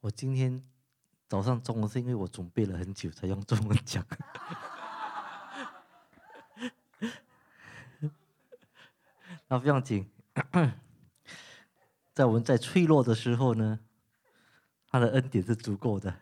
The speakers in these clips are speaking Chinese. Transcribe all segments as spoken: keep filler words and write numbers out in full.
我今天早上中文是因为我准备了很久才用中文讲。那不要紧，在我们在脆弱的时候呢，他的恩典是足够的。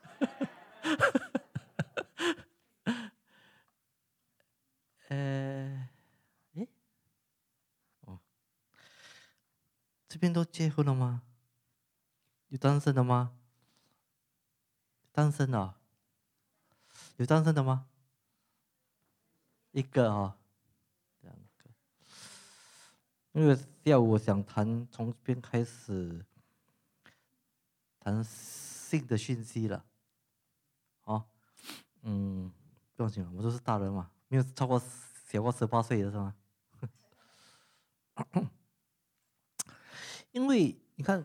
呃，诶，哦，这边都结婚了吗？有单身的吗？单身的、啊，有单身的吗？一个啊、两个。因为下午我想谈从这边开始谈性的讯息了，啊，嗯，不用紧了，我都是大人嘛，没有超过小过十八岁的是吗？因为你看，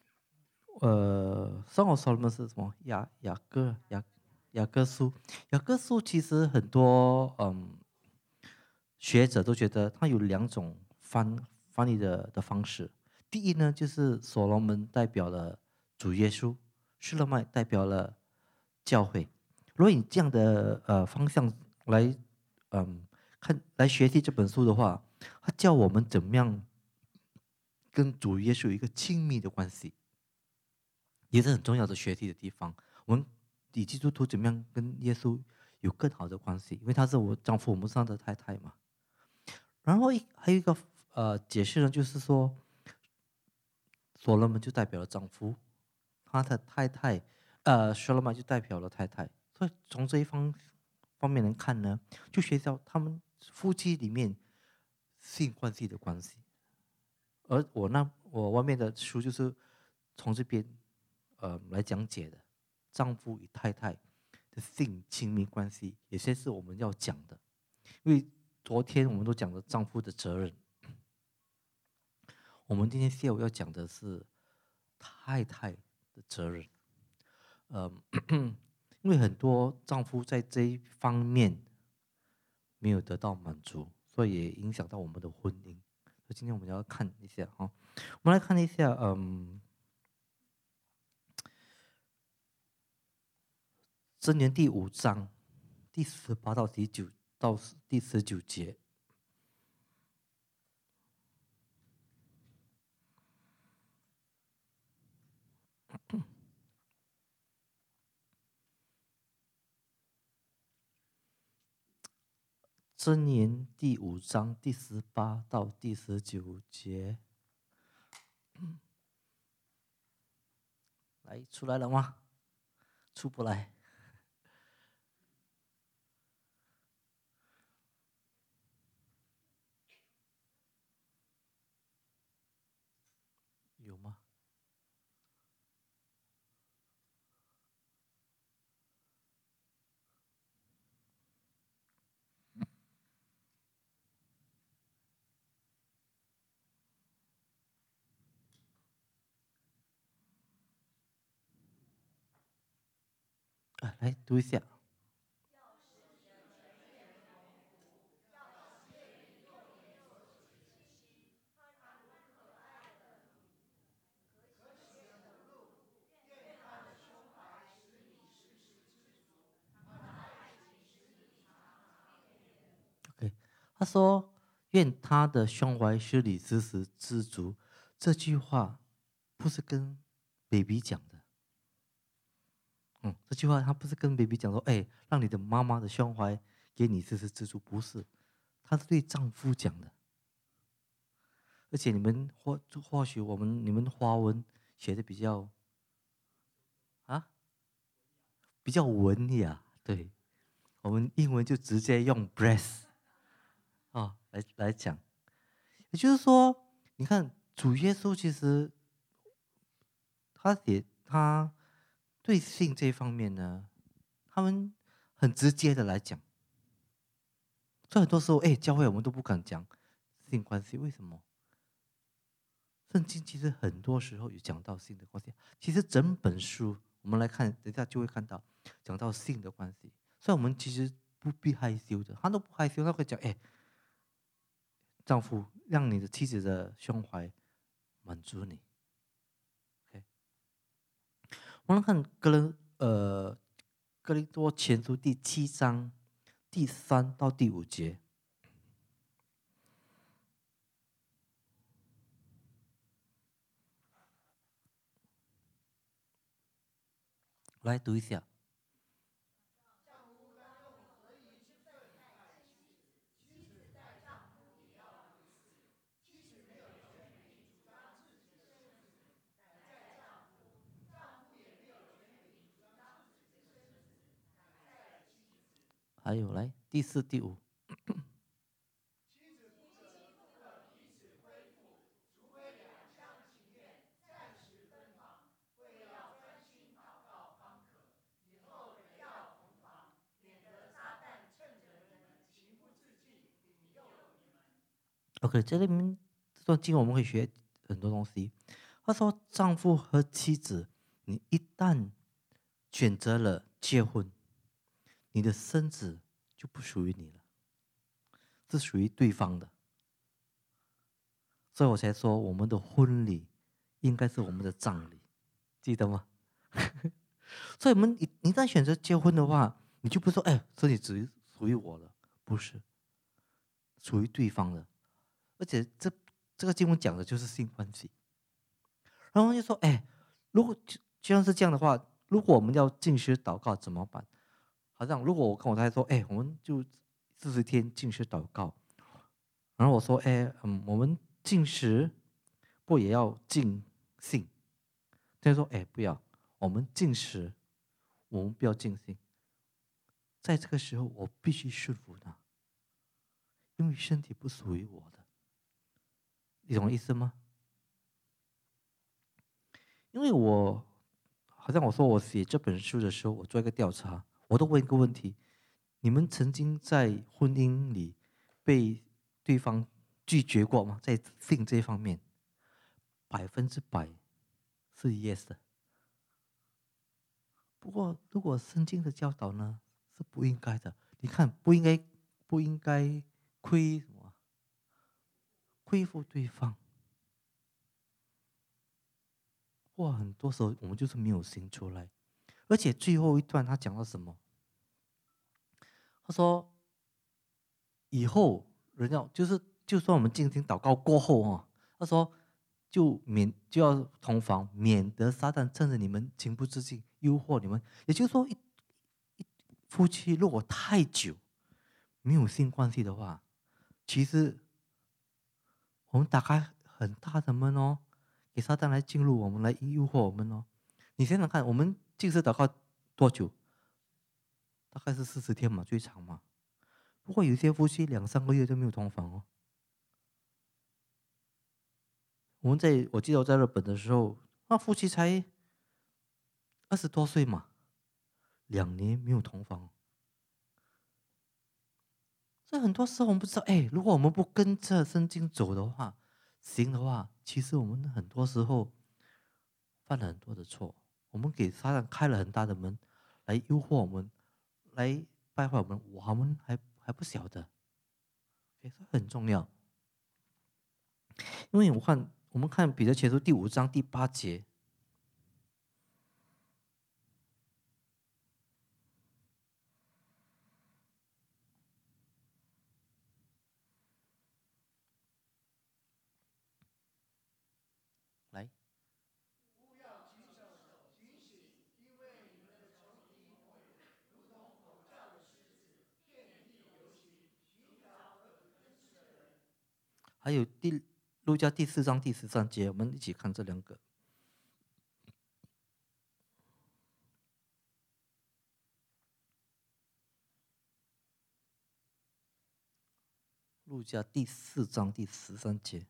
呃，《Song of Solomon》是什么？雅雅歌雅雅歌书，雅歌书其实很多嗯学者都觉得它有两种翻翻译的的方式。第一呢，就是所罗门代表了主耶稣，施勒麦代表了教会。如果以这样的呃方向来嗯看来学习这本书的话，它教我们怎么样跟主耶稣有一个亲密的关系，也是很重要的学习的地方。我们以基督徒怎么样跟耶稣有更好的关系？因为他是我丈夫，我们是他的太太嘛。然后一还有一个呃解释呢，就是说，所罗门就代表了丈夫，他的太太，呃，所罗门就代表了太太。所以从这一方方面来看呢，就学到他们夫妻里面性关系的关系。而我那我外面的书就是从这边呃来讲解的，丈夫与太太的性亲密关系，有些是我们要讲的。因为昨天我们都讲了丈夫的责任，我们今天下午要讲的是太太的责任。呃，因为很多丈夫在这一方面没有得到满足，所以也影响到我们的婚姻。所以今天我们要看一下哈，我们来看一下，嗯，箴言第五章第十八到第九到第十九节。箴言第五章第十八到第十九节，来出来了吗？出不来。有吗？啊，来读一下。OK，他说：“愿他的胸怀使你时时知足。”这句话不是跟 baby 讲的，嗯，这句话他不是跟 baby 讲说，哎，让你的妈妈的胸怀给你时时知足，不是，他是对丈夫讲的。而且你们或或许我们你们华文写的比较啊比较文雅，对，我们英文就直接用 breast 啊来来讲。也就是说，你看主耶稣其实他也他对性这方面呢，他们很直接的来讲。所以很多时候，哎，教会我们都不敢讲性关系，为什么？圣经其实很多时候有讲到性的关系。其实整本书我们来看，等一下就会看到讲到性的关系。所以我们其实不必害羞的，他都不害羞，他会讲，哎，丈夫，让你的妻子的胸怀满足你。OK， 我们看哥林呃哥林多前书第七章第三到第五节，来读一下。还有来第四、第五。OK，这里面这段经文我们会学很多东西。他说，丈夫和妻子，你一旦选择了结婚，你的身子就不属于你了，是属于对方的。所以我才说，我们的婚礼应该是我们的葬礼，记得吗？所以，我们你你一旦选择结婚的话，你就不说，哎，身体只属于我了，不是，属于对方的。而且这这个经文讲的就是性关系。然后就说，哎，如果既然是这样的话，如果我们要禁食祷告怎么办？好像如果我跟我太太说，哎，我们就四十天禁食祷告，然后我说，哎，嗯，我们禁食不也要尽兴？他就说，哎，不要，我们禁食，我们不要尽兴。在这个时候，我必须顺服他，因为身体不属于我的，你懂我意思吗？因为我好像我说我写这本书的时候，我做一个调查，我都问一个问题：你们曾经在婚姻里被对方拒绝过吗？在性这方面，百分之百是 yes 的。不过，如果圣经的教导呢，是不应该的。你看，不应该，不应该亏什么？亏负对方。哇，很多时候我们就是没有行出来。而且最后一段他讲到什么？他说：以后人要就是，就算我们进行祷告过后啊，他说就免就要同房，免得撒旦趁着你们情不自禁诱惑你们。也就是说，一一夫妻如果太久没有性关系的话，其实我们打开很大的门哦，给撒旦来进入我们，来诱惑我们哦。你想想看，我们进食祷告多久？大概是四十天嘛，最长嘛。不过有些夫妻两三个月都没有同房哦。我们在我记得我在日本的时候，那夫妻才二十多岁嘛，两年没有同房。所以很多时候我们不知道，哎，如果我们不跟着圣经走的话，行的话，其实我们很多时候犯了很多的错，我们给撒旦开了很大的门，来诱惑我们，来败坏我们，我们还还不晓得，所以很重要。因为我看我们看彼得前书第五章第八节。来，还有第路加第四章第十三节，我们一起看这两个。路加第四章第十三节。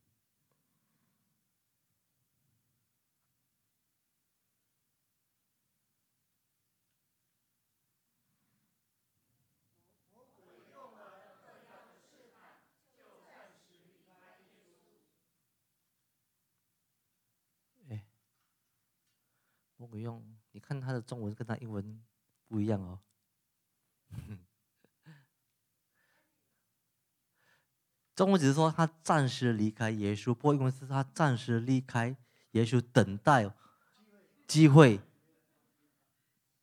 哎，魔鬼用，你看他的中文跟他英文不一样哦。中文只是说他暂时离开耶稣，不过英文是他暂时离开耶稣，等待机会。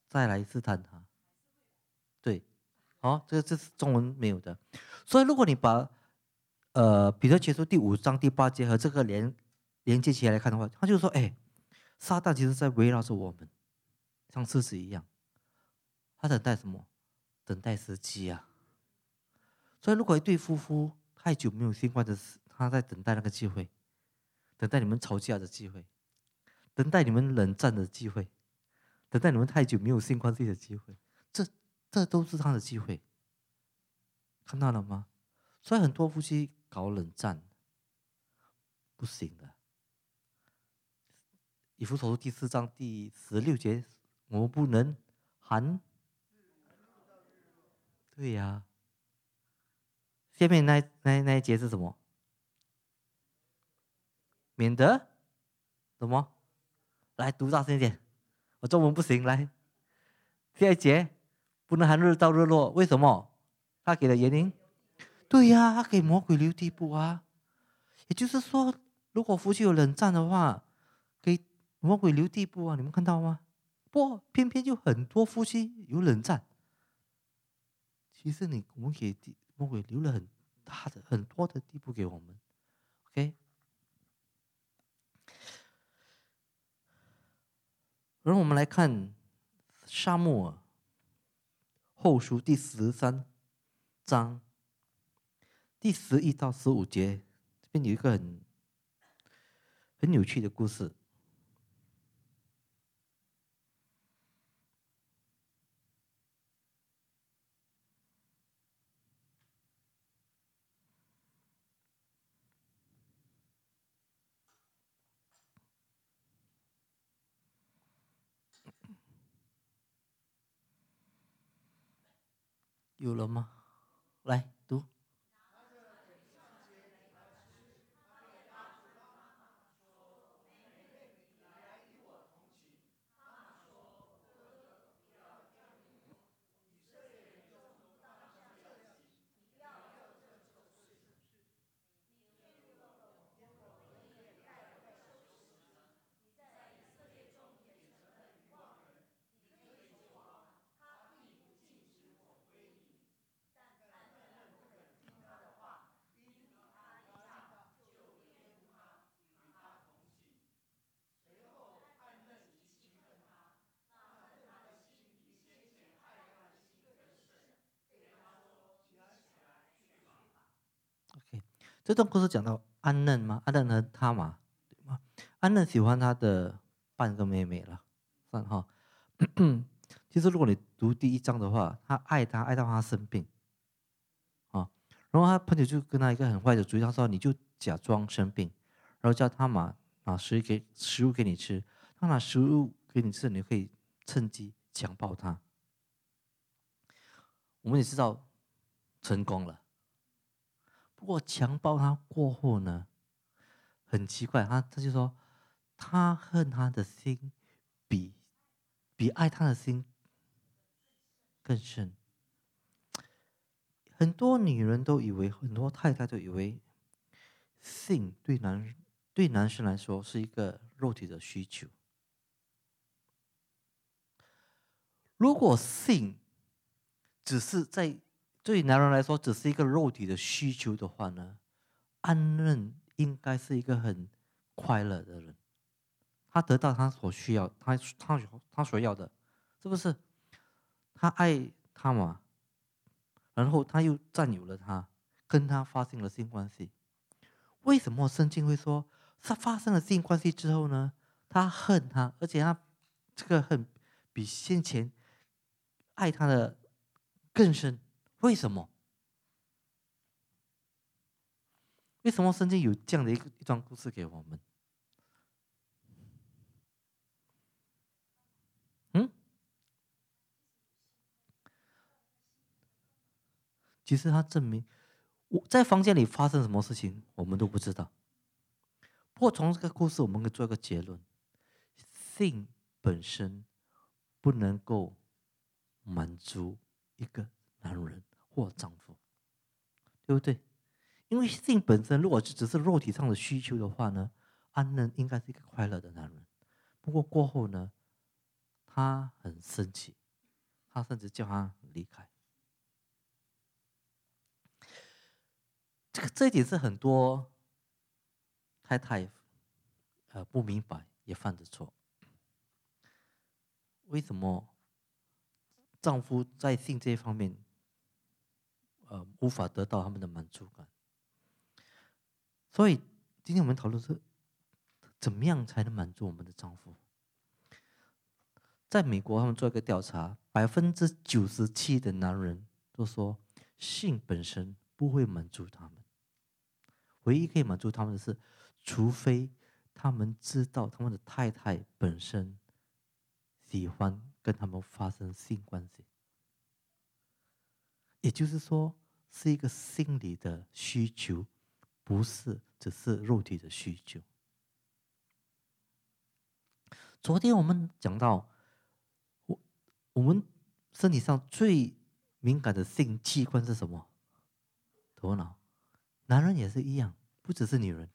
再来试探他。对，哦，这个这是中文没有的。所以如果你把呃彼得前书第五章第八节和这个连连接起来来看的话，他就说，哎，撒旦其实在围绕着我们，像狮子一样，他等待什么？等待时机啊。所以如果一对夫妇太久没有新欢的事，他在等待那个机会，等待你们吵架的机会，等待你们冷战的机会，等待你们太久没有性关系的机会，这这都是他的机会，看到了吗？所以很多夫妻搞冷战不行的。以弗所书第四章第十六节，我们不能含。对呀、啊，下面那那那一节是什么？免得什么？来读大声一点，我中文不行。来，下一节不能含日到日落，为什么？他给的原因。对呀、啊，他给魔鬼留地步啊。也就是说，如果夫妻有冷战的话，给魔鬼留地步啊。你们看到吗？不，偏偏就很多夫妻有冷战。其实你我们给魔鬼留了很大的、很多的地步给我们。OK。然后我们来看撒母耳后书第十三章第十一到十五节，这边有一个很很有趣的故事。有了吗？来读。OK， 这段故事讲到安嫩吗？安嫩和他玛，对吗？安嫩喜欢他的半个妹妹了，算哈。其实如果你读第一章的话，他爱他爱到他生病，啊，然后他朋友就跟他一个很坏的主意，他说你就假装生病，然后叫他玛拿食物给食物给你吃，他拿食物给你吃，你可以趁机强暴他。我们也知道成功了。不过强暴他过后呢，很奇怪，他他就说，他恨他的心比比爱他的心更深。很多女人都以为，很多太太都以为，性对男对男生来说是一个肉体的需求。如果性只是在对男人来说只是一个肉体的需求的话呢，安嫩应该是一个很快乐的人，他得到他所需要，他他他所要的，是不是？他爱他嘛，然后他又占有了他，跟他发生了性关系。为什么圣经会说，他发生了性关系之后呢，他恨他，而且他这个恨比先前爱他的更深？为什么？为什么圣经有这样的一个一段故事给我们？嗯，其实他证明，我在房间里发生什么事情，我们都不知道。不过从这个故事，我们可以做一个结论：性本身不能够满足一个男人或丈夫，对不对？因为性本身如果只是肉体上的需求的话呢，安嫩应该是一个快乐的男人。不过过后呢，他很生气， 他甚至叫他离开。这个这一点是很多太太呃不明白也犯的错。为什么丈夫在性这一方面呃无法得到他们的满足感？所以今天我们讨论是怎么样才能满足我们的丈夫。在美国，他们做一个调查，百分之九十七的男人都说性本身不会满足他们，唯一可以满足他们的是，除非他们知道他们的太太本身喜欢跟他们发生性关系，也就是说是一个心理的需求，不是只是肉体的需求。昨天我们讲到，我我们身体上最敏感的性器官是什么？头脑。男人也是一样，不只是女人，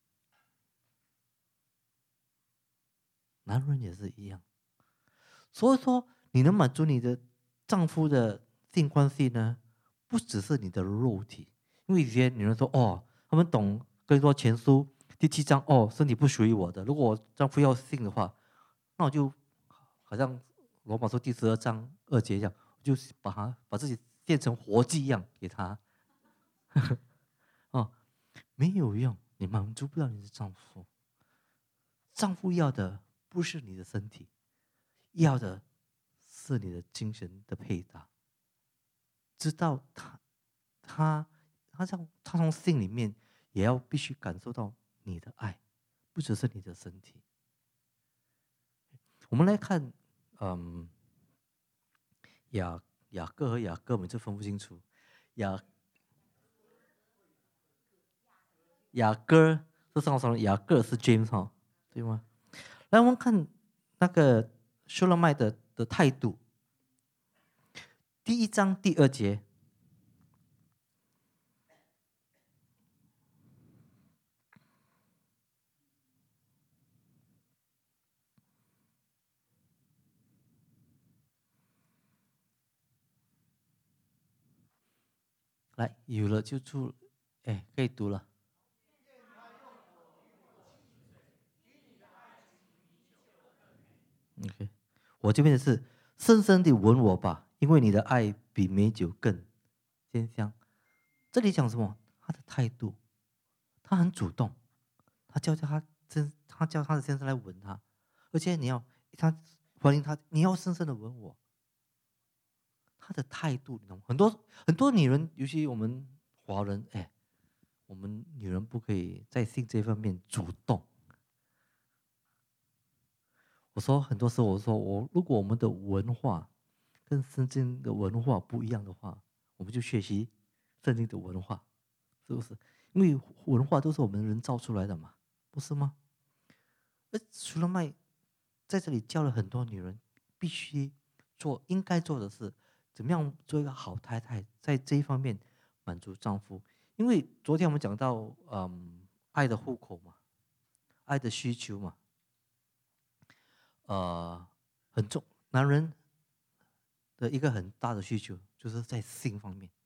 男人也是一样。所以说，你能满足你的丈夫的性关系呢，不只是你的肉体，因为有些女人说，哦，他们懂更多前书第七章，哦，身体不属于我的，如果我丈夫要性的话，那我就好像罗马书第十二章二节一样，就把他把自己变成活祭一样给他，哦，没有用，你满足不了你的丈夫。丈夫要的不是你的身体，要的是你的精神的配搭。知道他，他，他像他从心里面也要必须感受到你的爱，不只是你的身体。我们来看，嗯，雅雅各和雅各，我们就分不清楚。雅雅各是上双人，雅各是 James 哈，对吗？来，我们看那个修罗麦的的态度。第一章第二节，来，有了就出，哎，可以读了。OK，我这边的是深深地吻我吧，因为你的爱比美酒更鲜香。这里讲什么？他的态度，他很主动，他叫叫他真，他叫他的先生来吻他，而且你要他欢迎他，你要深深的吻我。他的态度，你知道吗？很多很多女人，尤其我们华人，哎，我们女人不可以在性这方面主动。我说很多时候，我说我如果我们的文化跟圣经的文化不一样的话，我们就学习圣经的文化，是不是？因为文化都是我们人造出来的嘛，不是吗？而除了卖，在这里教了很多女人必须做应该做的事，怎么样做一个好太太，在这一方面满足丈夫。因为昨天我们讲到，嗯，爱的户口嘛，爱的需求嘛，呃，很重，男人的一个很大的需求就是在性方面，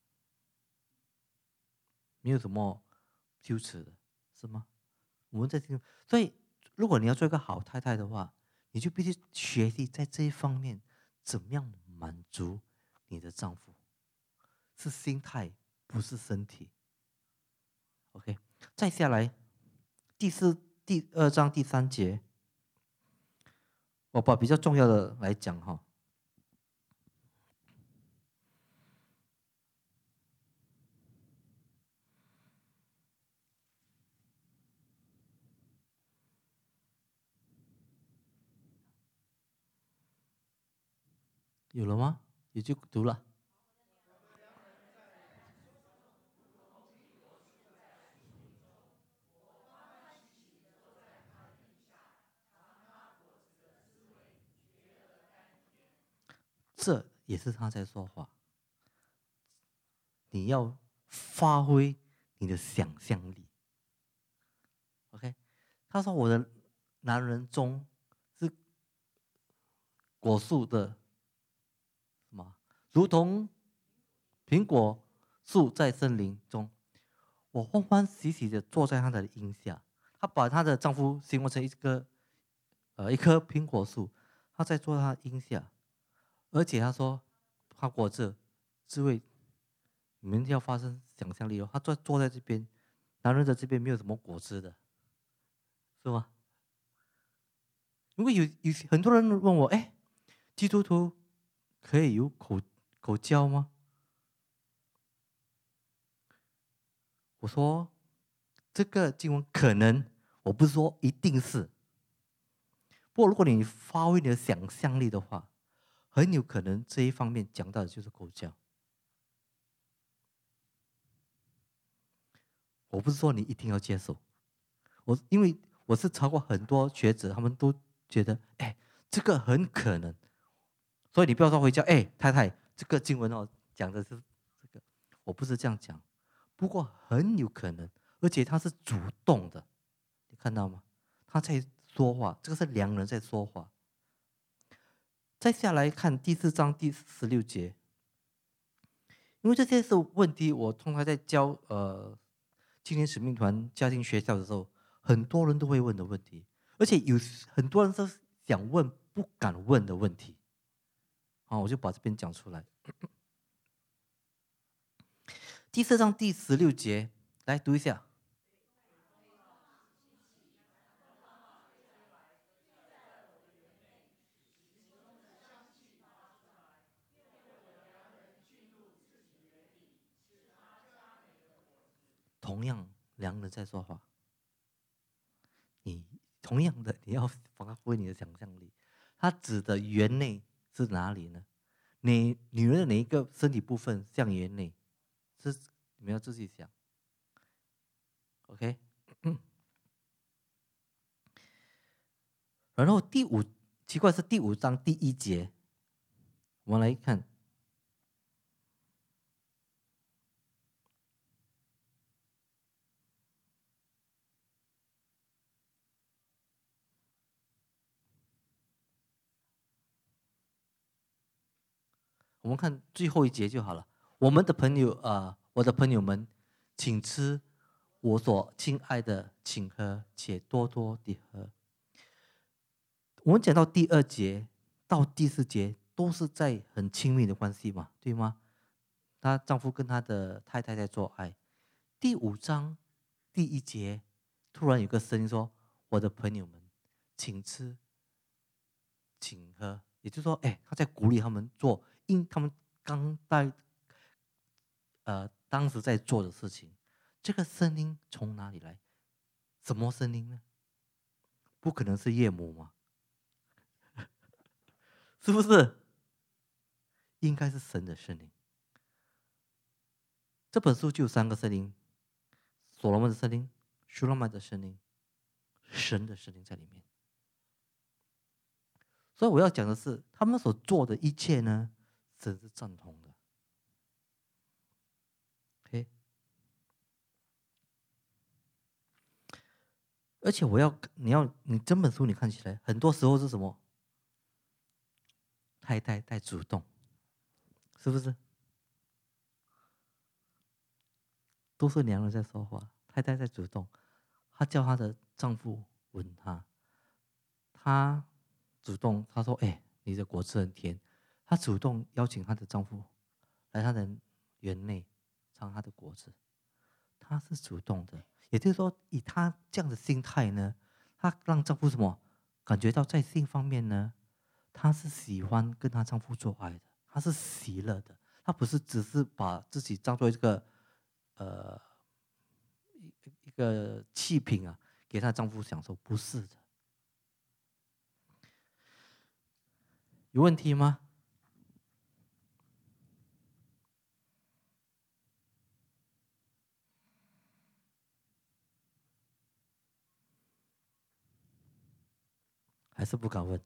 没有什么羞耻的，是吗？我们在性，所以如果你要做一个好太太的话，你就必须学习在这一方面怎么样满足你的丈夫，是心态，不是身体。OK，再下来第四第二章第三节，我把比较重要的来讲哈。有了吗？也就读了。这也是他在说话。你要发挥你的想象力。OK，他说我的男人中是果树的什么如同苹果树在森林中。我欢欢喜喜的坐在她的荫下。她把她的丈夫形容成一个呃一棵苹果树，她在坐在她的荫下，而且她说她果子智慧，你们要发生想象力哦。她坐坐在这边，男人的这边没有什么果子的，是吗？因为有有很多人问我，哎，基督徒可以有口口交吗？我说这个经文可能，我不是说一定是。不过如果你发挥你的想象力的话，很有可能这一方面讲到的就是口交。我不是说你一定要接受，我因为我是超过很多学者，他们都觉得，哎，这个很可能。所以你不要说回家，哎，太太，这个经文哦讲的是这个，我不是这样讲。不过很有可能，而且他是主动的，你看到吗？他在说话，这个是良人在说话。再下来看第四章第十六节，因为这些是问题，我通常在教呃青年使命团家庭学校的时候，很多人都会问的问题，而且有很多人是想问不敢问的问题。好，我就把这边讲出来。第四章第十六节，来读一下。同样，良人在说话。你同样的，你要发挥你的想象力。它指的园内是哪里呢？你女人的哪一个身体部分像园内？是你们要自己想。OK，然后第五奇怪是第五章第一节，我们来看。我们看最后一节就好了。我们的朋友啊、呃，我的朋友们，请吃我所亲爱的，请喝，且多多地喝。我们讲到第二节到第四节都是在很亲密的关系嘛，对吗？她丈夫跟他的太太在做爱。第五章第一节突然有个声音说：“我的朋友们，请吃，请喝。”也就是说，哎，他在鼓励他们做，因他们刚在呃当时在做的事情。这个声音从哪里来？什么声音呢？不可能是夜母嘛？是不是？应该是神的声音。这本书就有三个声音：所罗门的声音、苏拉曼的声音、神的声音在里面。所以我要讲的是，他们所做的一切呢，神是赞同的。OK，而且我要你要你整本书你看起来，很多时候是什么？太太太主动，是不是？都是娘人在说话，太太在主动。她叫她的丈夫吻她，她主动，她说：“哎、欸，你的果汁很甜。”她主动邀请她的丈夫来她的园内尝她的果子，她是主动的。也就是说，以她这样的心态呢，她让丈夫什么感觉到在性方面呢，她是喜欢跟她丈夫做爱的，她是喜乐的，她不是只是把自己当做一个呃一一个器品啊，给她丈夫享受，不是的。有问题吗？还是不敢问？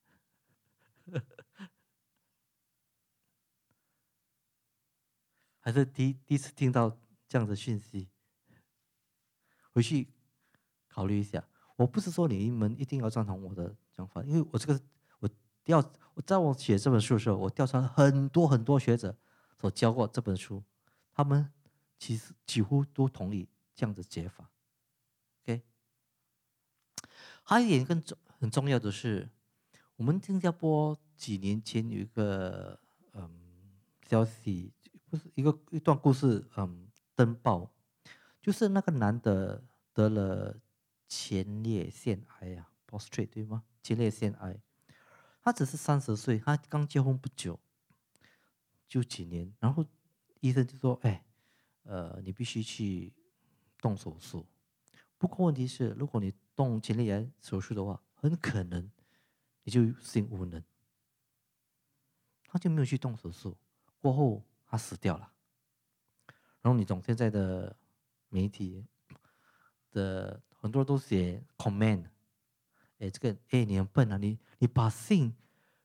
还是第第一次听到这样的讯息？回去考虑一下。我不是说你们一定要赞同我的想法，因为我这个我调我在我写这本书的时候，我调查了很多很多学者所教过这本书，他们其实几乎都同意这样的解法。OK， 还有一点更重很重要的是，我们新加坡几年前有一个嗯消息，不是一个一段故事，嗯登报，就是那个男的得了前列腺癌呀、啊、，prostate 对吗？前列腺癌，他只是三十岁，他刚结婚不久，就几年，然后医生就说：“哎，呃，你必须去动手术。不过问题是，如果你动前列腺手术的话，很可能你就性无能。”他就没有去动手术，过后他死掉了。然后你懂现在的媒体的很多都写 comment， 哎，这个哎你很笨啊，你你把性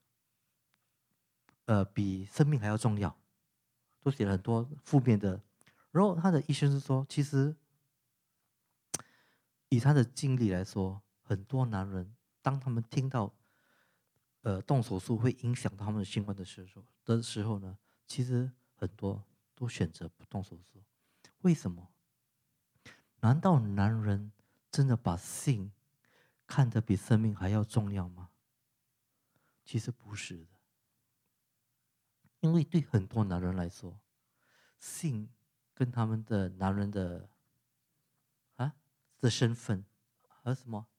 呃比生命还要重要，都写了很多负面的。然后他的医生是说，其实以他的经历来说，很多男人当他们听到呃动手术会影响到他们的性官的时候的时候呢，其实很多都选择不动手术。为什么？难道男人真的把性看得比生命还要重要吗？其实不是的，因为对很多男人来说，性跟他们的男人的啊的身份和什么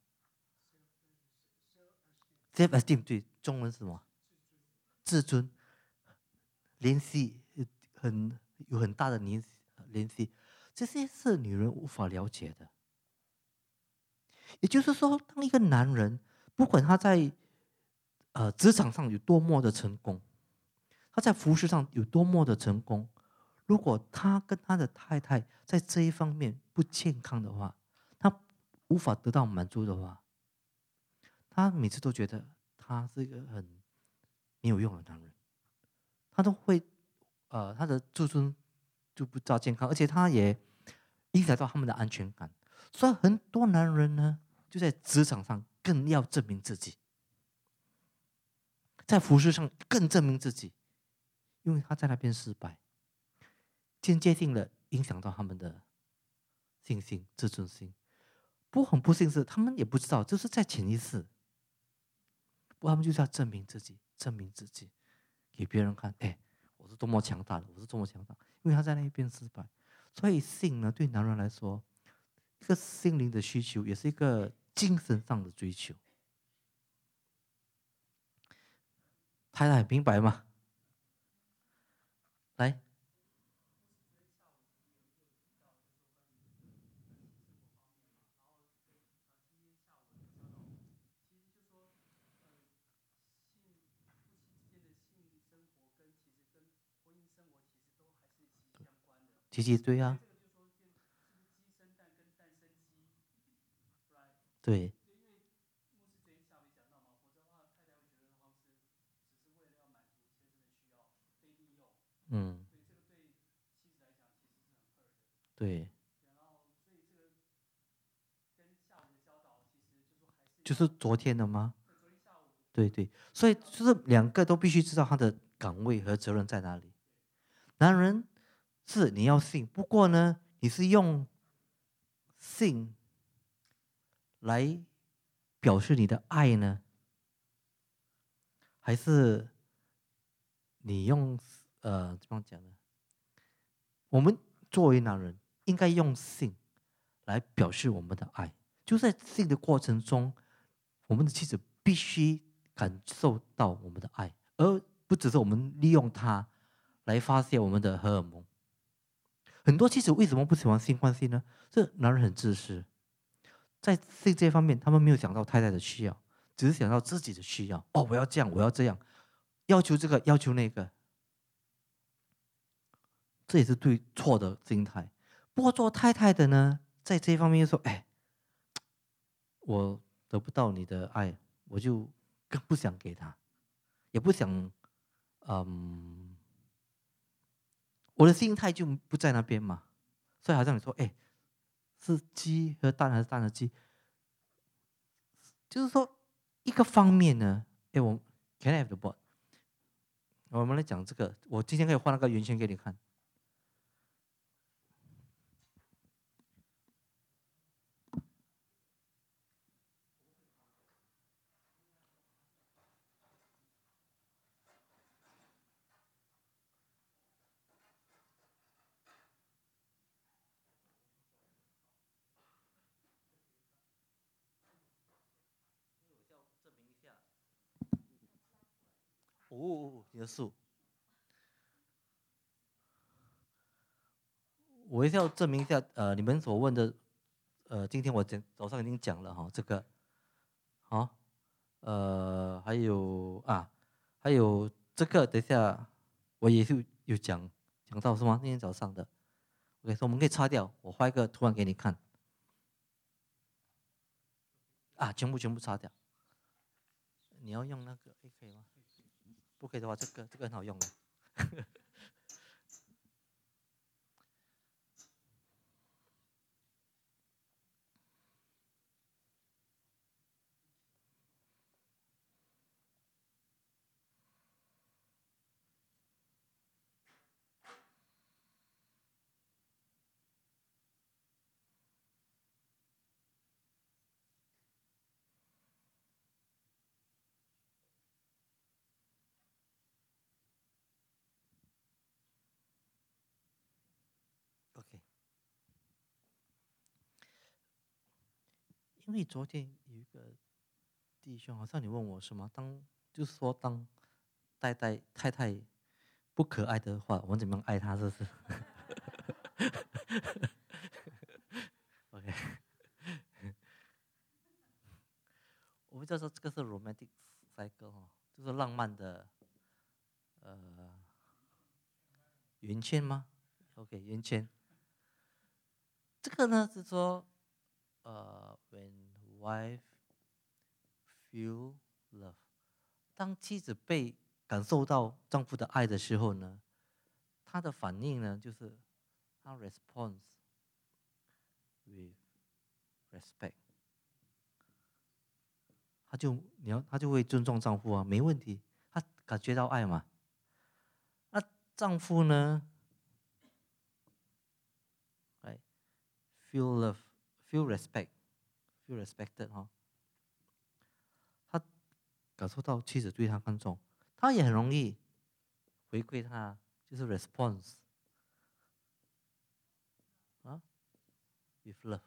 self esteem 对中文是什么自尊联系很有很大的联联系，这些是女人无法了解的。也就是说，当一个男人不管他在呃职场上有多么的成功，他在服饰上有多么的成功，如果他跟他的太太在这一方面不健康的话，他无法得到满足的话，他每次都觉得他是一个很没有用的男人，他都会呃他的自尊就不大健康，而且他也影响到他们的安全感。所以很多男人呢，就在职场上更要证明自己，在服饰上更证明自己，因为他在那边失败，间接性的影响到他们的信心、自尊心。不过很不幸是，他们也不知道，就是在潜意识，不过他们就是要证明自己，证明自己，给别人看，哎，我是多么强大的，我是多么强大。因为他在那一边失败，所以性呢，对男人来说，一个心灵的需求，也是一个精神上的追求。太太明白吗？来，琪琪对啊，对，嗯，对，就是昨天的吗？对对，所以就是两个都必须知道他的岗位和责任在哪里。男人是你要性，不过呢，你是用性来表示你的爱呢，还是你用呃怎么讲呢？我们作为男人，应该用性来表示我们的爱。就在性的过程中，我们的妻子必须感受到我们的爱，而不只是我们利用它来发泄我们的荷尔蒙。很多妻子为什么不喜欢性关系呢？是男人很自私，在性这方面，他们没有想到太太的需要，只是想到自己的需要。哦，我要这样，我要这样，要求这个，要求那个，这也是对错的心态。不过做太太的呢，在这方面又说：“哎，我得不到你的爱，我就更不想给他，也不想，嗯，我的心态就不在那边嘛。所以好像你说，哎，是鸡和蛋还是蛋和鸡？就是说，一个方面呢，哎，我 Can I have the board？ 我们来讲这个，我今天可以画那个圆圈给你看。哦，你的树，我一定要证明一下，呃，你们所问的，呃，今天我早早上已经讲了哈，这个，好，呃，还有啊，还有这个，等一下我也是有讲讲到是吗？那天早上的，OK，所以我们可以擦掉，我画一个图案给你看，啊，全部全部擦掉。你要用那个，哎，可以吗？不可以的话，这个这个很好用的。OK，因为昨天有一个弟兄，好像你问我什么，当就是说当太太太太不可爱的话，我们怎么样爱她？是不是？OK，我们叫做这个是 romantic cycle 哈，就是浪漫的呃圆圈吗 ？OK，圆圈。这个呢是说，呃，when wife feel love，当妻子被感受到丈夫的爱的时候呢，她的反应呢就是她 response with respect，她就你要她就会尊重丈夫啊，没问题，她感觉到爱嘛。那丈夫呢，哎，feel love，feel respect，feel respected 哈、哦，他感受到妻子对他看重，他也很容易回馈他，就是 response 啊，with love，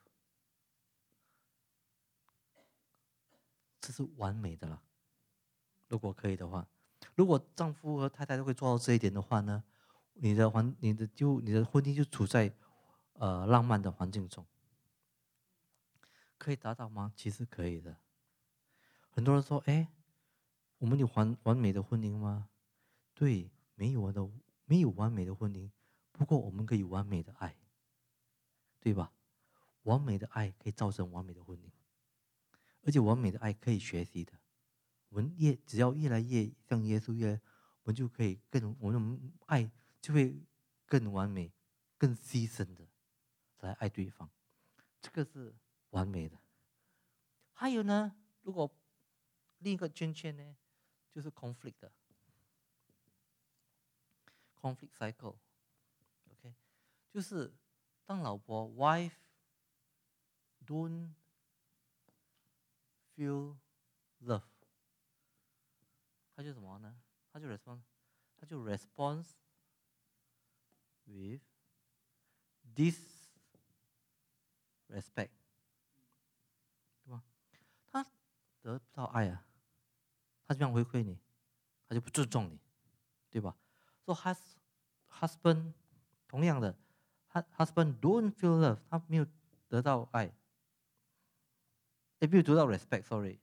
这是完美的了。如果可以的话，如果丈夫和太太都会做到这一点的话呢，你的环，你的就你的婚姻就处在呃浪漫的环境中，可以达到吗？其实可以的。很多人说，哎，我们有完完美的婚姻吗？对，没有的，没有完美的婚姻，不过我们可以完美的爱，对吧？完美的爱可以造成完美的婚姻，而且完美的爱可以学习的。我们越只要越来越像耶稣，越我们就可以更，我们的爱就会更完美、更牺牲的来爱对方。这个是完美的。还有呢，如果另一个圈圈呢，就是 conflict 的 conflict cycle。OK， 就是当老婆 wife don't feel love， 他就什么呢？他就 respond， 他就 response with disrespect， 对吧？他得不到爱啊，他这样回馈你，他就不尊重你，对吧？说 hus husband 同样的 husband don't feel love， 他没有得到爱，也没有得到 respect，sorry，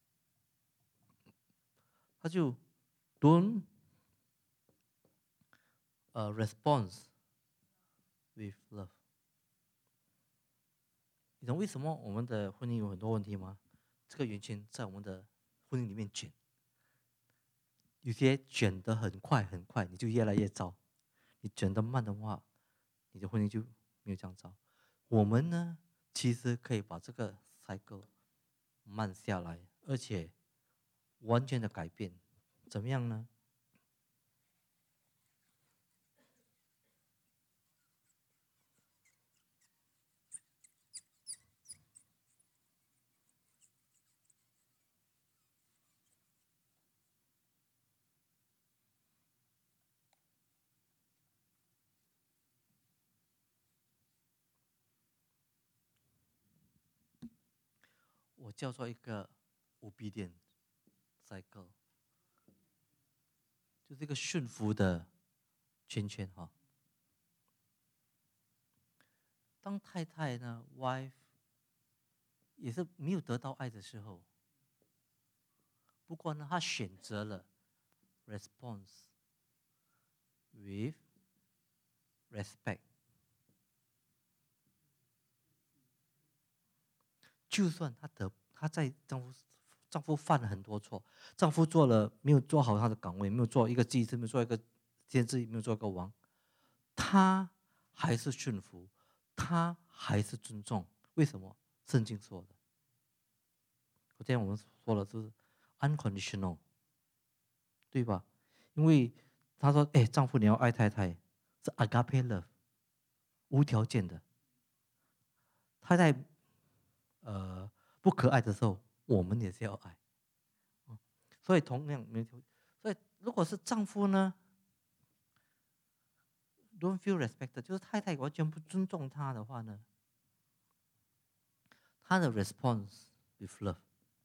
他就 don't 呃 response with love。你懂为什么我们的婚姻有很多问题吗？这个圆圈在我们的婚姻里面卷，有些卷得很快很快，你就越来越糟；你卷得慢的话，你的婚姻就没有这样糟。我们呢，其实可以把这个 cycle 慢下来，而且完全的改变怎么样呢？我叫做一个 obedient cycle， 就是一个驯服的圈圈哈。当太太呢 ，wife 也是没有得到爱的时候，不过呢，她选择了 response with respect， 就算她得她在丈夫丈夫犯了很多错，丈夫做了没有做好他的岗位，没有做一个祭司，没有做一个先知，没有做一个王，她还是驯服，她还是尊重。为什么？圣经说的。昨天我们说了是 unconditional， 对吧？因为他说：“哎，丈夫你要爱太太，是 agape love， 无条件的。太太呃不可爱的时候，我们也是要爱。所以同样没有，所以如果是丈夫呢 ，don't feel respected， 就是太太完全不尊重他的话呢，他的 response with love。”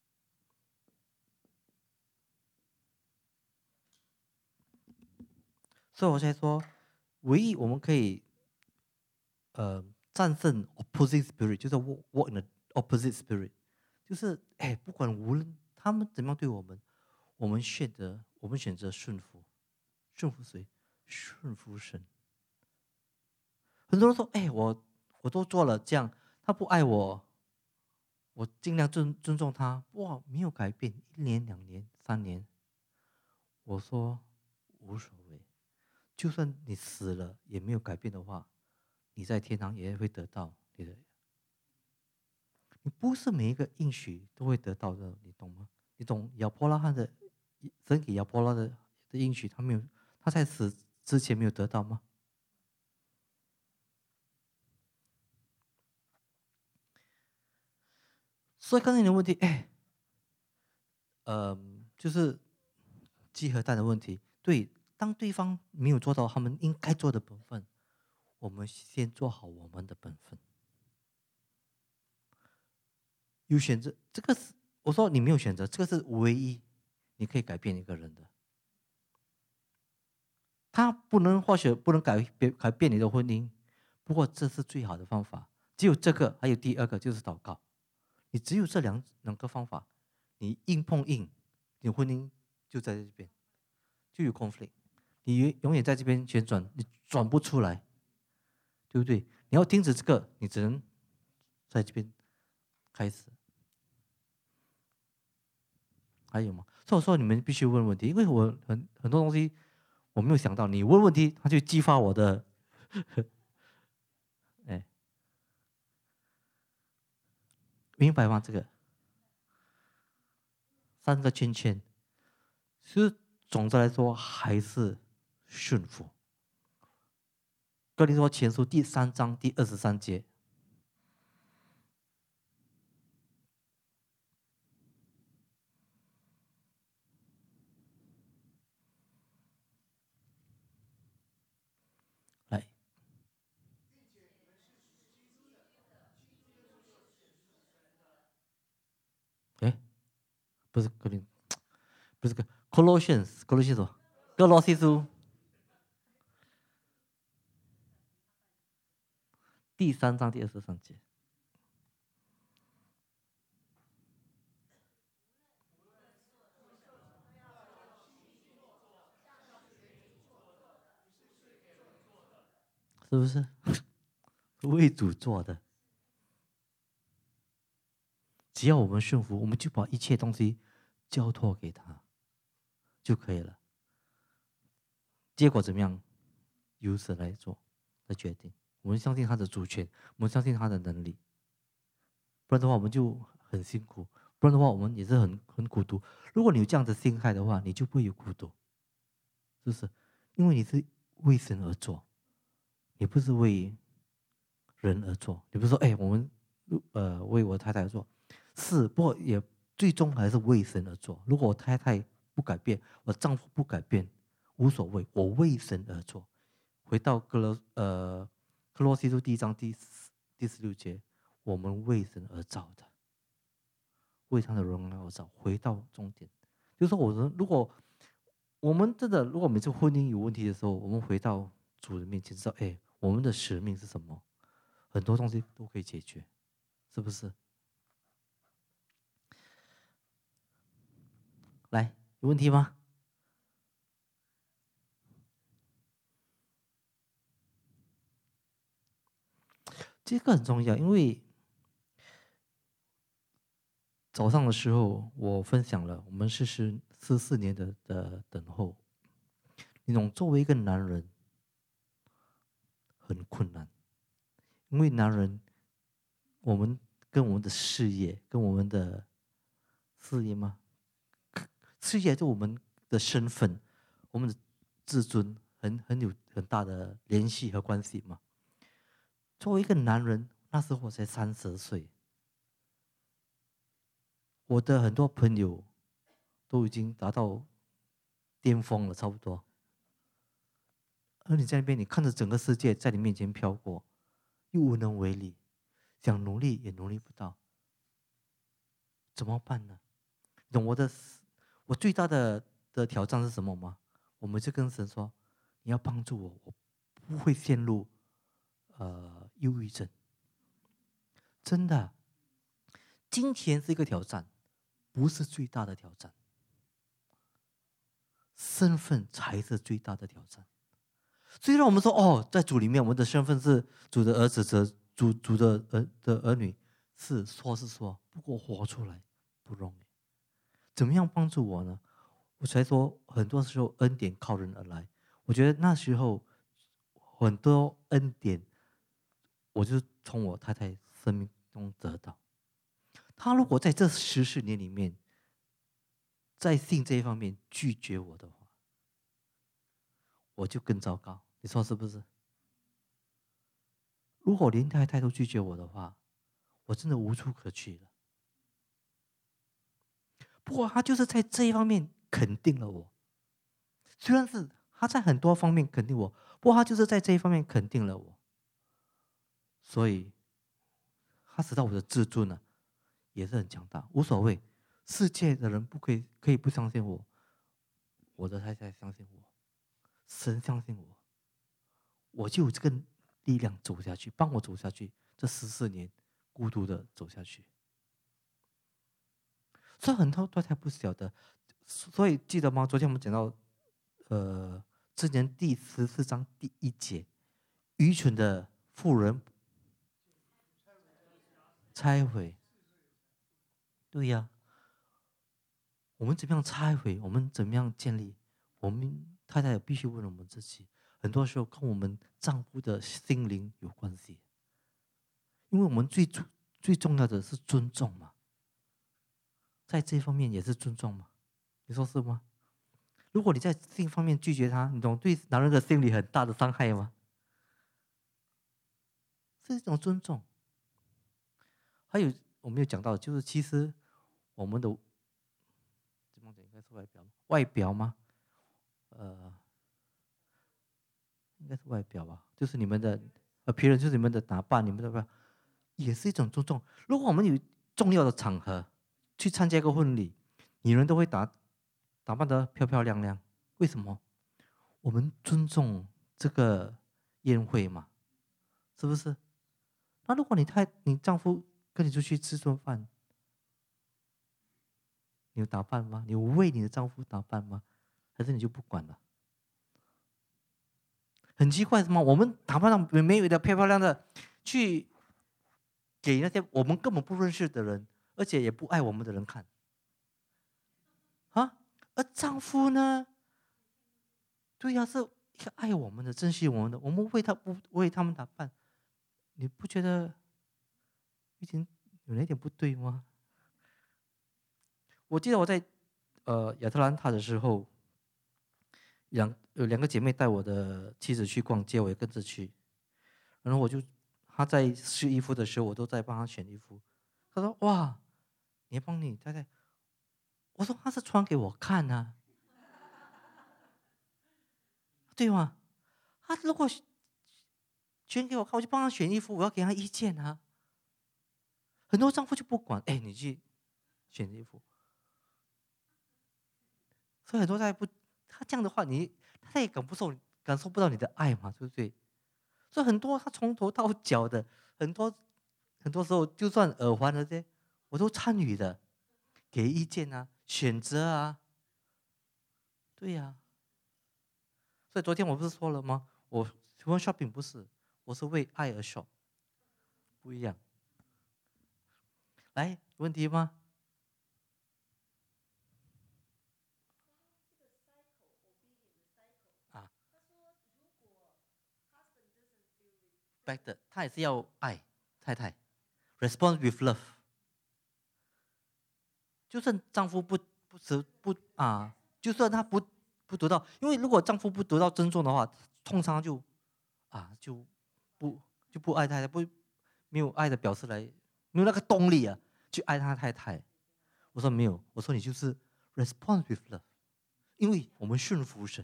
所以我才说，唯一我们可以呃战胜 opposite spirit， 就是 walk walk in the opposite spirit， 就是哎，不管无论他们怎么样对我们，我们选择我们选择顺服，顺服谁？顺服神。很多人说，哎，我我都做了这样，他不爱我，我尽量尊尊重他，哇，没有改变，一年、两年、三年，我说无所谓。就算你死了也没有改变的话，你在天堂也会得到你的。你不是每一个应许都会得到的，你懂吗？你懂亚伯拉罕的神给亚伯拉的的应许，他没有，他在死之前没有得到吗？所以刚才你的问题，哎，呃，就是鸡和蛋的问题。对，当对方没有做到他们应该做的本分，我们先做好我们的本分。有选择，这个是我说你没有选择，这个是唯一你可以改变一个人的。他不能或许不能改变改变你的婚姻，不过这是最好的方法。只有这个，还有第二个就是祷告。你只有这两两个方法，你硬碰硬，你婚姻就在这边就有 conflict， 你永远在这边旋转，你转不出来，对不对？你要停止这个，你只能在这边开始。还有吗？所以我说你们必须问问题，因为我很很多东西我没有想到，你问问题，他就激发我的，哎，明白吗？这个三个圈圈，其实总的来说还是驯服。哥林多前书第三章第二十三节，来，哎，不是哥林，不是个 Colossians，Colossians，哥罗西书第三章第二十三节，是不是为主做的？只要我们顺服，我们就把一切东西交托给他就可以了。结果怎么样，由神来做的决定。我们相信他的主权，我们相信他的能力。不然的话，我们就很辛苦。 不然的话，我们也是很很孤独。如果你有这样的心态的话，你就不会有孤独，是不是？因为你是为神而做，你不是为人而做。你不是说，哎，我们呃为我太太而做，是，不过也最终还是为神而做。如果我太太不改变，我丈夫不改变，无所谓，我为神而做。回到哥罗呃哥罗西书第一章第第十六节，我们为神而造的，为他的荣耀而造。回到终点，就是说，我说如果我们真的，如果每次婚姻有问题的时候，我们回到主人面前，知道，哎，我们的使命是什么？很多东西都可以解决，是不是？来，有问题吗？这个很重要，因为早上的时候我分享了我们是十十四年的的等候。你懂，作为一个男人很困难，因为男人，我们跟我们的事业，跟我们的事业吗？事业就我们的身份，我们的自尊，很很有很大的联系和关系嘛。作为一个男人，那时候我才三十岁，我的很多朋友都已经达到巅峰了，差不多。而你在那边，你看着整个世界在你面前飘过，又无能为力，想努力也努力不到，怎么办呢？懂我的，我最大的的挑战是什么吗？我们就跟神说，你要帮助我，我不会陷入呃忧郁症。真的，金钱是一个挑战，不是最大的挑战，身份才是最大的挑战。虽然我们说哦，在主里面，我们的身份是主的儿子、主主主的儿的儿女，是说是说，不过活出来不容易。怎么样帮助我呢？我才说，很多时候恩典靠人而来。我觉得那时候很多恩典，我就从我太太生命中得到。她如果在这十四年里面，在性这一方面拒绝我的话，我就更糟糕。你说是不是？如果连太太都拒绝我的话，我真的无处可去了。不过他就是在这一方面肯定了我，虽然是他在很多方面肯定我，不过他就是在这一方面肯定了我，所以他使到我的自尊呢、啊、也是很强大。无所谓，世界的人不可以可以不相信我，我的太太相信我，神相信我，我就有这个力量走下去，帮我走下去。这十四年孤独的走下去。所以很多都还不晓得，所以记得吗？昨天我们讲到，呃，之前第十四章第一节，愚蠢的妇人拆毁。对呀、啊，我们怎么样拆毁？我们怎么样建立？我们太太也必须问我们自己。很多时候跟我们丈夫的心灵有关系，因为我们最最重要的是尊重嘛，在这方面也是尊重嘛，你说是吗？如果你在性方面拒绝他，你懂对男人的心理很大的伤害吗？是一种尊重。还有我没有讲到，就是其实我们的怎么讲，应该是外表，外表吗？呃，应该是外表吧，就是你们的appearance，就是你们的打扮，你们的也是一种尊重。如果我们有重要的场合去参加一个婚礼，女人都会打打扮得漂漂亮亮，为什么？我们尊重这个宴会嘛，是不是？那如果你太你丈夫跟你出去吃顿饭，你有打扮吗？你有为你的丈夫打扮吗？还是你就不管了？很奇怪，什么？我们打扮上美美的、漂漂亮的，去给那些我们根本不认识的人，而且也不爱我们的人看啊。而丈夫呢？对呀、啊，是爱我们的、珍惜我们的，我们为他不为他们打扮，你不觉得已经有那点不对吗？ 我记得我在呃亚特兰大的时候，两有两个姐妹带我的妻子去逛街，我也跟着去。然后我就她在试衣服的时候，我都在帮她选衣服。她说：“哇，你要帮你太太？”我说：“她是穿给我看啊，对吗？她如果选给我看，我就帮她选衣服，我要给她意见啊。很多丈夫就不管，哎，你去选衣服。所以很多太太不，他这样的话，你他也感不受感受不到你的爱嘛，对不对？所以很多他从头到脚的很多很多时候，就算耳环那些，我都参与的，给意见啊，选择啊，对呀、啊。所以昨天我不是说了吗？我喜欢 shopping 不是，我是为爱而 shop， 不一样。来，有问题吗？啊 ，back 的，他也是要爱太太 ，respond with love。就算丈夫不不不不啊，就算他不不得到，因为如果丈夫不得到尊重的话，通常就啊就不就不爱太太，不没有爱的表示来，没有那个动力啊去爱他太太。我说没有，我说你就是 respond with love，因为我们顺服神，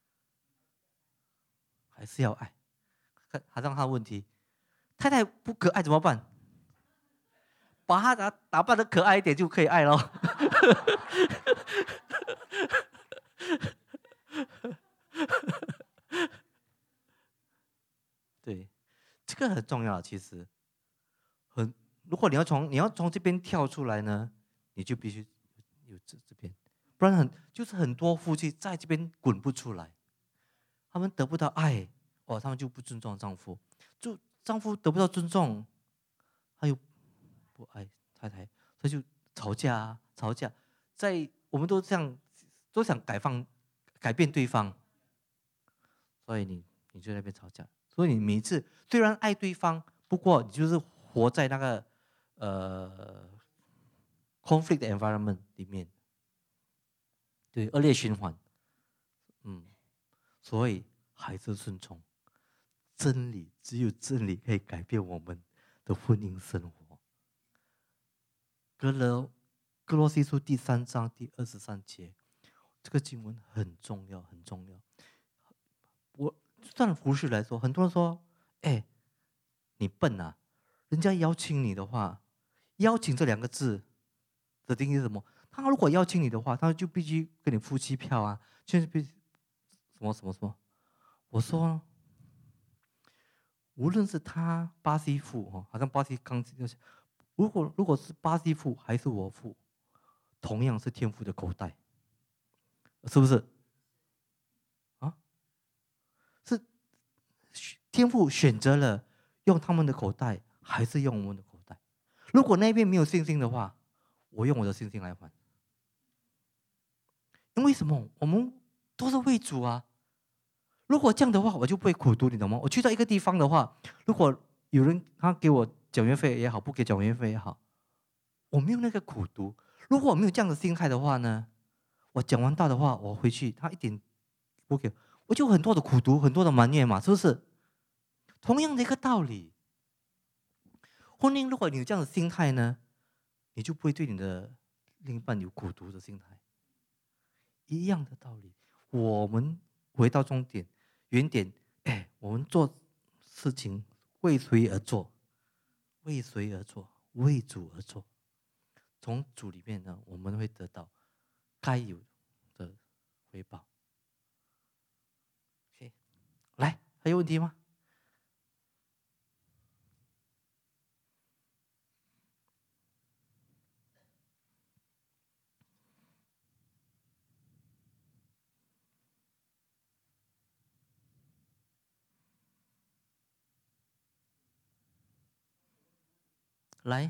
还是要爱。还让他问题，太太不可爱怎么办？把她打打扮的可爱一点就可以爱了。对，这个很重要，其实很。如果你要从你要从这边跳出来呢，你就必须有这这边，不然很就是很多夫妻在这边滚不出来，他们得不到爱，哦，他们就不尊重丈夫，就丈夫得不到尊重，他又不爱太太，所以就吵架啊，吵架，在我们都这样都想改放改变对方，所以你你就在那边吵架。所以你每次虽然爱对方，不过你就是活在那个呃 conflict environment 里面，对，恶劣循环。嗯，所以还是顺从真理，只有真理可以改变我们的婚姻生活。哥罗哥罗西书第三章第二十三节，这个经文很重要，很重要。我算服饰来说，很多人说：“哎，你笨啊！人家邀请你的话，邀请这两个字的定义是什么？他如果邀请你的话，他就必须跟你付机票啊，就是必什么什么什么。”我说，无论是他巴西付哦，好像巴西刚就是，如果如果是巴西付还是我付，同样是天父的口袋，是不是？啊，是天父选择了用他们的口袋，还是用我们的口袋？如果那边没有信心的话，我用我的信心来还。因为什么？我们都是为主啊。如果这样的话，我就不会苦读，你懂吗？我去到一个地方的话，如果有人他给我讲员费也好，不给讲员费也好，我没有那个苦读。如果我没有这样的心态的话呢，我讲完道的话，我回去他一点不给，我就很多的苦读，很多的埋怨嘛，是不是？同样的一个道理，婚姻如果你有这样的心态呢，你就不会对你的另一半有苦读的心态。一样的道理，我们回到终点原点，哎，我们做事情为谁而做？为谁而做？为主而做。从主里面呢，我们会得到该有的回报。OK，来，还有问题吗？来，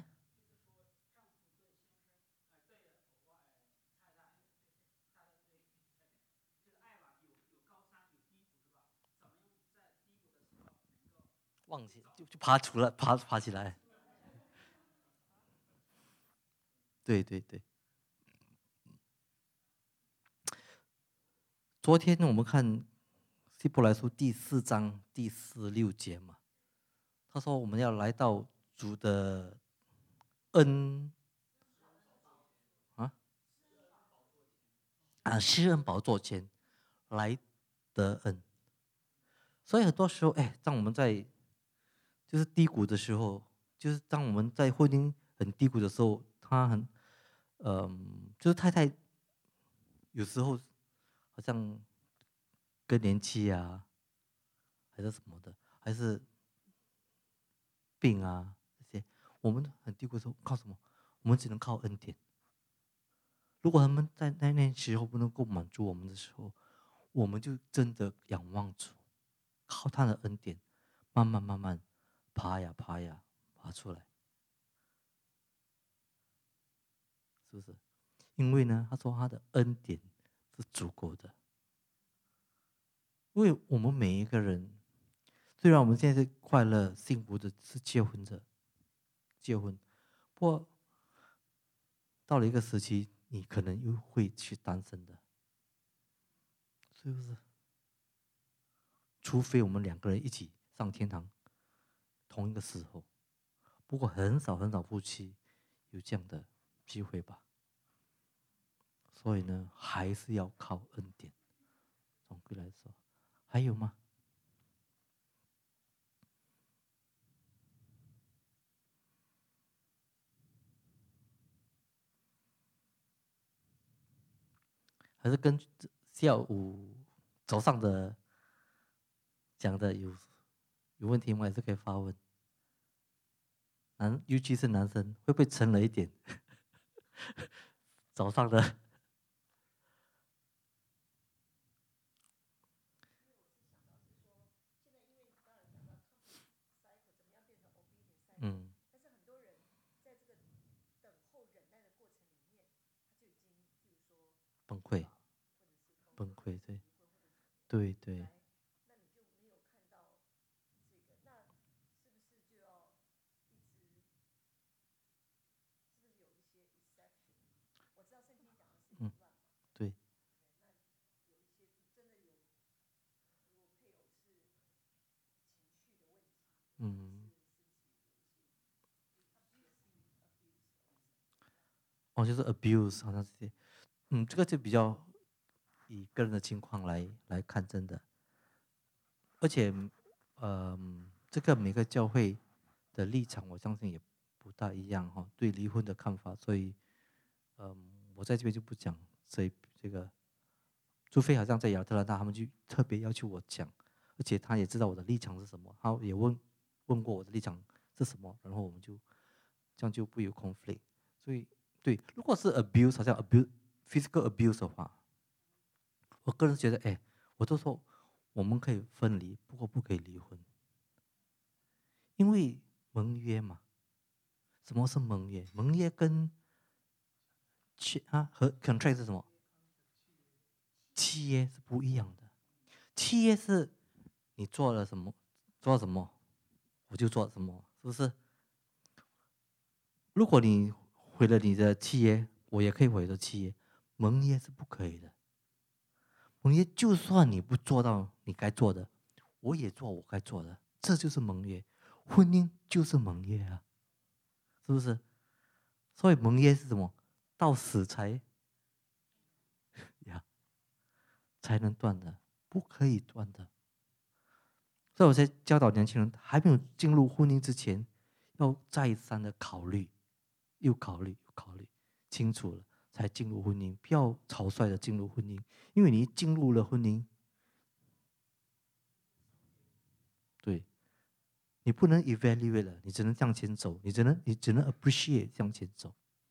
忘记就就爬出了，爬爬起来。对对对， 昨天我们看希伯来书第四章第十六节嘛，他说我们要来到主的恩啊啊施恩宝座前来得恩。所以很多时候，哎，当我们在就是低谷的时候，就是当我们在婚姻很低谷的时候，他很嗯，就是太太有时候好像更年期啊，还是什么的，还是病啊这些，我们很低谷的时候靠什么？我们只能靠恩典。如果他们在那那时候不能够满足我们的时候，我们就真的仰望主，靠他的恩典，慢慢慢慢爬呀爬呀爬出来，是不是？因为呢，他说他的恩典是足够的。因为我们每一个人，虽然我们现在是快乐幸福的，是结婚着，结婚，不过到了一个时期，你可能又会去单身的，是不是？除非我们两个人一起上天堂，同一个时候。不过很少很少夫妻有这样的机会吧。所以呢，还是要靠恩典。总归来说，还有吗？还是跟下午早上的讲的有有问题吗？还是可以发问。男，尤其是男生，会不会沉了一点？早上的，嗯，崩溃，崩溃，对，对对，嗯，对，嗯，哦，就是 abuse，好像这些，嗯，这个就比较以个人的情况来来看，真的，而且，呃，这个每个教会的立场，我相信也不大一样哈，对离婚的看法，所以，嗯，我在这边就不讲这这个，除非好像在亚特兰大，他们就特别要求我讲，而且他也知道我的立场是什么，他也问问过我的立场是什么，然后我们就这样就不有 conflict。所以，对，如果是 abuse，好像 abuse physical abuse 的话，我个人觉得，哎，我都说我们可以分离，不过不可以离婚，因为盟约嘛。什么是盟约？盟约跟契啊和 contract 是什么？契约是不一样的。契约是你做了什么，做什么，我就做什么，是不是？如果你毁了你的契约，我也可以毁了契约。盟约是不可以的。盟约就算你不做到你该做的，我也做我该做的，这就是盟约。婚姻就是盟约啊，是不是？所以盟约是什么？到死才呀才能断的，不可以断的。所以我在教导年轻人，还没有进入婚姻之前，要再三的考虑，又考虑又考虑清楚了，才进入婚姻。不要草率的进入婚姻，因为你一进入了婚姻，对，你不能 evaluate 了，你只能向前走，你只能你只能 appreciate 向前走。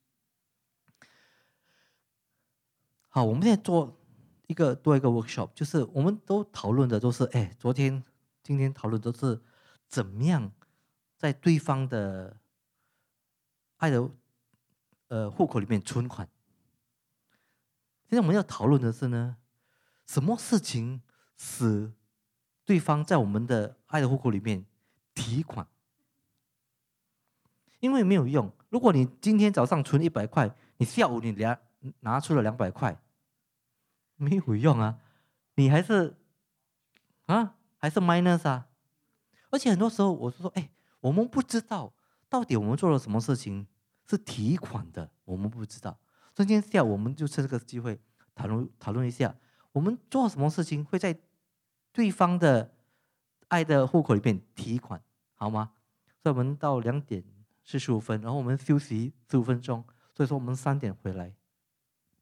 好，我们现在做一个多一个 workshop，就是我们都讨论的都是，哎，昨天、今天讨论都是怎么样在对方的爱的呃户口里面存款。现在我们要讨论的是呢，什么事情使对方在我们的爱的户口里面提款？因为没有用。如果你今天早上存一百块，你下午你拿拿出了两百块，没有用啊。 你还是啊，还是 minus 啊？而且很多时候我就说，哎，我们不知道到底我们做了什么事情是提款的，我们不知道。所以今天下午我们就趁这个机会讨论讨论一下，我们做什么事情会在对方的爱的户口里面提款，好吗？所以我们到两点四十五分，然后我们休息十五分钟，所以说我们三点回来。